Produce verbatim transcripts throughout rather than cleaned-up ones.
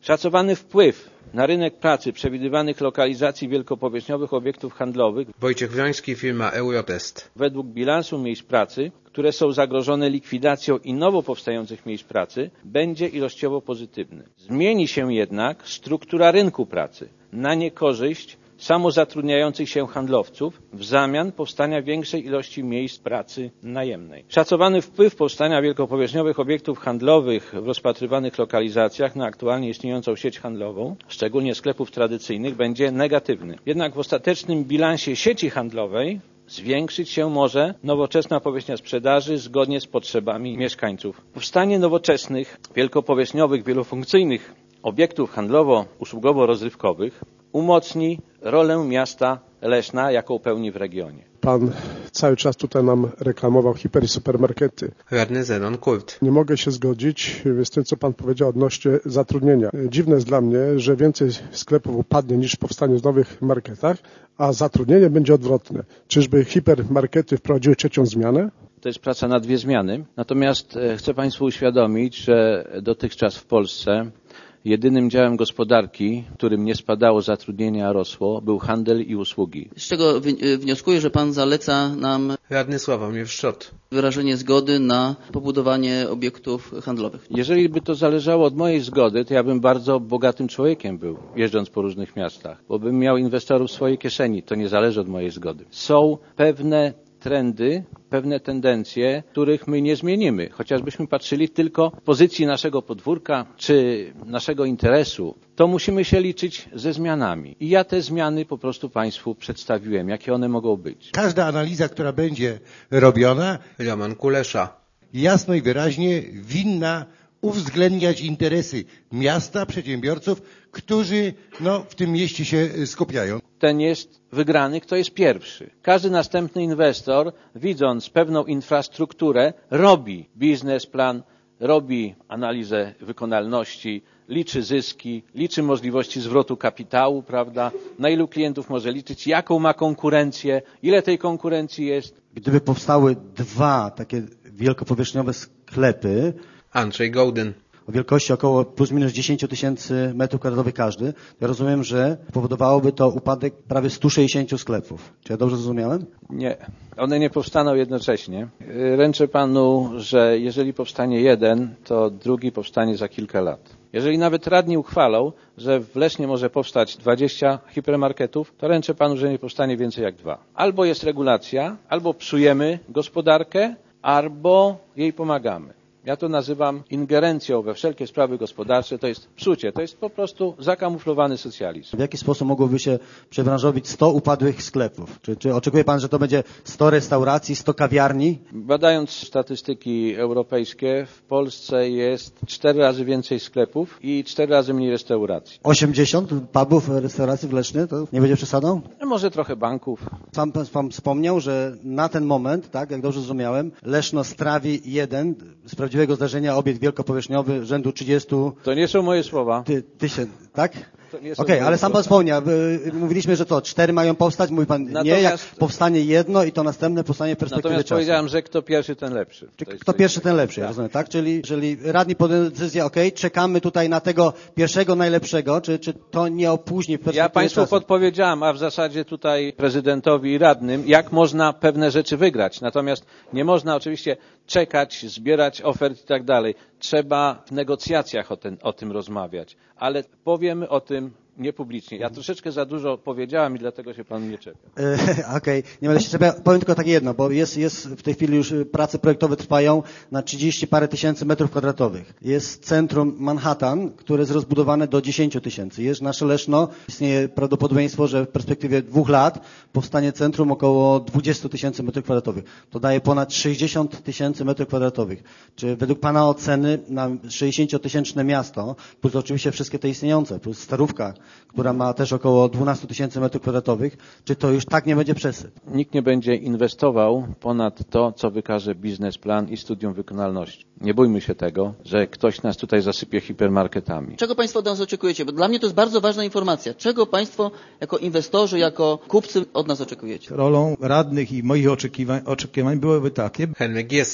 Szacowany wpływ na rynek pracy przewidywanych lokalizacji wielkopowierzchniowych obiektów handlowych Wojciech Wroński, firma Eurotest. Według bilansu miejsc pracy, które są zagrożone likwidacją i nowo powstających miejsc pracy, będzie ilościowo pozytywny. Zmieni się jednak struktura rynku pracy na niekorzyść samozatrudniających się handlowców w zamian powstania większej ilości miejsc pracy najemnej. Szacowany wpływ powstania wielkopowierzchniowych obiektów handlowych w rozpatrywanych lokalizacjach na aktualnie istniejącą sieć handlową, szczególnie sklepów tradycyjnych, będzie negatywny. Jednak w ostatecznym bilansie sieci handlowej zwiększyć się może nowoczesna powierzchnia sprzedaży zgodnie z potrzebami mieszkańców. Powstanie nowoczesnych, wielkopowierzchniowych, wielofunkcyjnych obiektów handlowo-usługowo-rozrywkowych umocni rolę miasta Leszna, jaką pełni w regionie. Pan cały czas tutaj nam reklamował hiper i supermarkety. Radny Zenon Kurt. Nie mogę się zgodzić z tym, co pan powiedział odnośnie zatrudnienia. Dziwne jest dla mnie, że więcej sklepów upadnie niż powstanie w nowych marketach, a zatrudnienie będzie odwrotne. Czyżby hipermarkety wprowadziły trzecią zmianę? To jest praca na dwie zmiany. Natomiast chcę państwu uświadomić, że dotychczas w Polsce jedynym działem gospodarki, którym nie spadało zatrudnienie, a rosło, był handel i usługi. Z czego wnioskuję, że pan zaleca nam Radny Sławomir Szczot. wyrażenie zgody na pobudowanie obiektów handlowych. Jeżeli by to zależało od mojej zgody, to ja bym bardzo bogatym człowiekiem był, jeżdżąc po różnych miastach, bo bym miał inwestorów w swojej kieszeni. To nie zależy od mojej zgody. Są pewne trendy, pewne tendencje, których my nie zmienimy. Chociażbyśmy patrzyli tylko z pozycji naszego podwórka czy naszego interesu, to musimy się liczyć ze zmianami. I ja te zmiany po prostu państwu przedstawiłem, jakie one mogą być. Każda analiza, która będzie robiona, Roman Kulesza. jasno i wyraźnie winna uwzględniać interesy miasta, przedsiębiorców, którzy no, w tym mieście się skupiają. Ten jest wygrany, kto jest pierwszy. Każdy następny inwestor, widząc pewną infrastrukturę, robi biznesplan, robi analizę wykonalności, liczy zyski, liczy możliwości zwrotu kapitału, prawda? Na ilu klientów może liczyć, jaką ma konkurencję, ile tej konkurencji jest. Gdyby powstały dwa takie wielkopowierzchniowe sklepy, Andrzej Gołdyn. o wielkości około plus minus dziesięć tysięcy metrów kwadratowych każdy, to rozumiem, że powodowałoby to upadek prawie stu sześćdziesięciu sklepów. Czy ja dobrze zrozumiałem? Nie, one nie powstaną jednocześnie. Ręczę panu, że jeżeli powstanie jeden, to drugi powstanie za kilka lat. Jeżeli nawet radni uchwalą, że w Lesznie może powstać dwadzieścia hipermarketów, to ręczę panu, że nie powstanie więcej jak dwa. Albo jest regulacja, albo psujemy gospodarkę, albo jej pomagamy. Ja to nazywam ingerencją we wszelkie sprawy gospodarcze, to jest psucie, to jest po prostu zakamuflowany socjalizm. W jaki sposób mogłoby się przebranżowić sto upadłych sklepów? Czy, czy oczekuje pan, że to będzie sto restauracji, sto kawiarni? Badając statystyki europejskie, w Polsce jest cztery razy więcej sklepów i cztery razy mniej restauracji. osiemdziesiąt pubów, restauracji w Lesznie? To nie będzie przesadą? No może trochę banków. Sam pan wspomniał, że na ten moment, tak, jak dobrze zrozumiałem, Leszno strawi jeden z prawdziwego zdarzenia obiekt wielkopowierzchniowy rzędu trzydziestu To nie są moje słowa. Ty, tysięcy, tak? Okej, okay, ale sam pan wspomniał, mówiliśmy, że to cztery mają powstać, mówi pan Natomiast... nie, jak powstanie jedno i to następne powstanie w perspektywie Natomiast czasu. powiedziałem, że kto pierwszy, ten lepszy. Kto pierwszy, ten lepszy, tak. Rozumiem, tak? Czyli jeżeli radni podejmą decyzję, okej, okay, czekamy tutaj na tego pierwszego najlepszego, czy, czy to nie opóźni w perspektywie Ja państwu czasu? podpowiedziałem, a w zasadzie tutaj prezydentowi i radnym, jak można pewne rzeczy wygrać. Natomiast nie można oczywiście czekać, zbierać ofert i tak dalej. Trzeba w negocjacjach o, ten, o tym rozmawiać. Ale powiemy o tym niepublicznie. Ja troszeczkę za dużo powiedziałem i dlatego się pan nie czepia. E, Okej, okay. Nie będę się czepiał. Powiem tylko takie jedno, bo jest, jest w tej chwili już prace projektowe trwają na trzydzieści parę tysięcy metrów kwadratowych. Jest centrum Manhattan, które jest rozbudowane do dziesięciu tysięcy. Jest nasze Leszno. Istnieje prawdopodobieństwo, że w perspektywie dwóch lat powstanie centrum około dwudziestu tysięcy metrów kwadratowych. To daje ponad sześćdziesiąt tysięcy metrów kwadratowych. Czy według pana oceny na sześćdziesięciotysięczne miasto, plus oczywiście wszystkie te istniejące, plus Starówka, która ma też około dwanaście tysięcy metrów kwadratowych, czy to już tak nie będzie przesyp? Nikt nie będzie inwestował ponad to, co wykaże biznesplan i studium wykonalności. Nie bójmy się tego, że ktoś nas tutaj zasypie hipermarketami. Czego państwo od nas oczekujecie? Bo dla mnie to jest bardzo ważna informacja. Czego państwo jako inwestorzy, jako kupcy od nas oczekujecie? Rolą radnych i moich oczekiwań, oczekiwań byłyby takie. Henryk Jessa.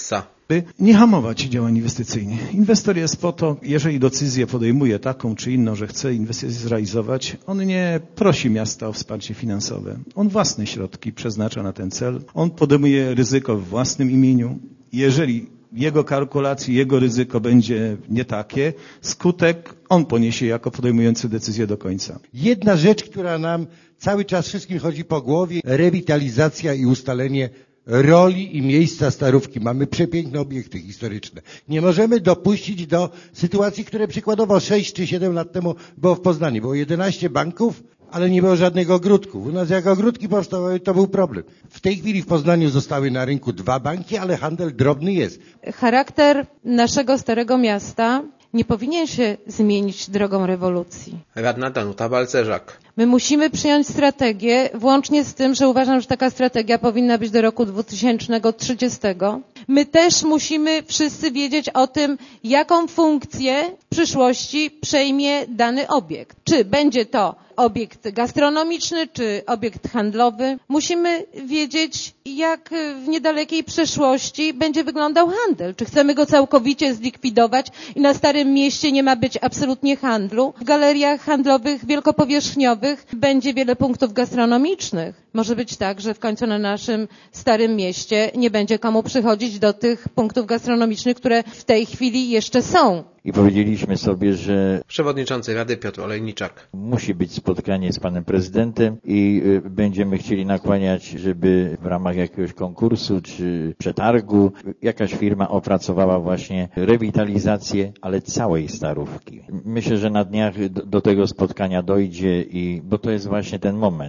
by nie hamować działań inwestycyjnych. Inwestor jest po to, jeżeli decyzję podejmuje taką czy inną, że chce inwestycję zrealizować, on nie prosi miasta o wsparcie finansowe. On własne środki przeznacza na ten cel. On podejmuje ryzyko w własnym imieniu. Jeżeli jego kalkulacji, jego ryzyko będzie nie takie, skutek on poniesie jako podejmujący decyzję do końca. Jedna rzecz, która nam cały czas wszystkim chodzi po głowie, rewitalizacja i ustalenie roli i miejsca Starówki. Mamy przepiękne obiekty historyczne. Nie możemy dopuścić do sytuacji, które przykładowo sześć czy siedem lat temu było w Poznaniu. Było jedenaście banków, ale nie było żadnego ogródku. U nas jak ogródki powstawały, to był problem. W tej chwili w Poznaniu zostały na rynku dwa banki, ale handel drobny jest. Charakter naszego Starego Miasta nie powinien się zmienić drogą rewolucji. Radna Danuta Balcerzak. My musimy przyjąć strategię, włącznie z tym, że uważam, że taka strategia powinna być do roku dwa tysiące trzydziestego. My też musimy wszyscy wiedzieć o tym, jaką funkcję w przyszłości przejmie dany obiekt. Czy będzie to obiekt gastronomiczny, czy obiekt handlowy. Musimy wiedzieć, jak w niedalekiej przyszłości będzie wyglądał handel. Czy chcemy go całkowicie zlikwidować i na Starym Mieście nie ma być absolutnie handlu. W galeriach handlowych wielkopowierzchniowych będzie wiele punktów gastronomicznych. Może być tak, że w końcu na naszym Starym Mieście nie będzie komu przychodzić do tych punktów gastronomicznych, które w tej chwili jeszcze są. I powiedzieliśmy sobie, że Przewodniczący Rady Piotr Olejniczak. musi być spotkanie z panem prezydentem i y, będziemy chcieli nakłaniać, żeby w ramach jakiegoś konkursu czy przetargu jakaś firma opracowała właśnie rewitalizację, ale całej Starówki. Myślę, że na dniach do, do tego spotkania dojdzie i bo to jest właśnie ten moment.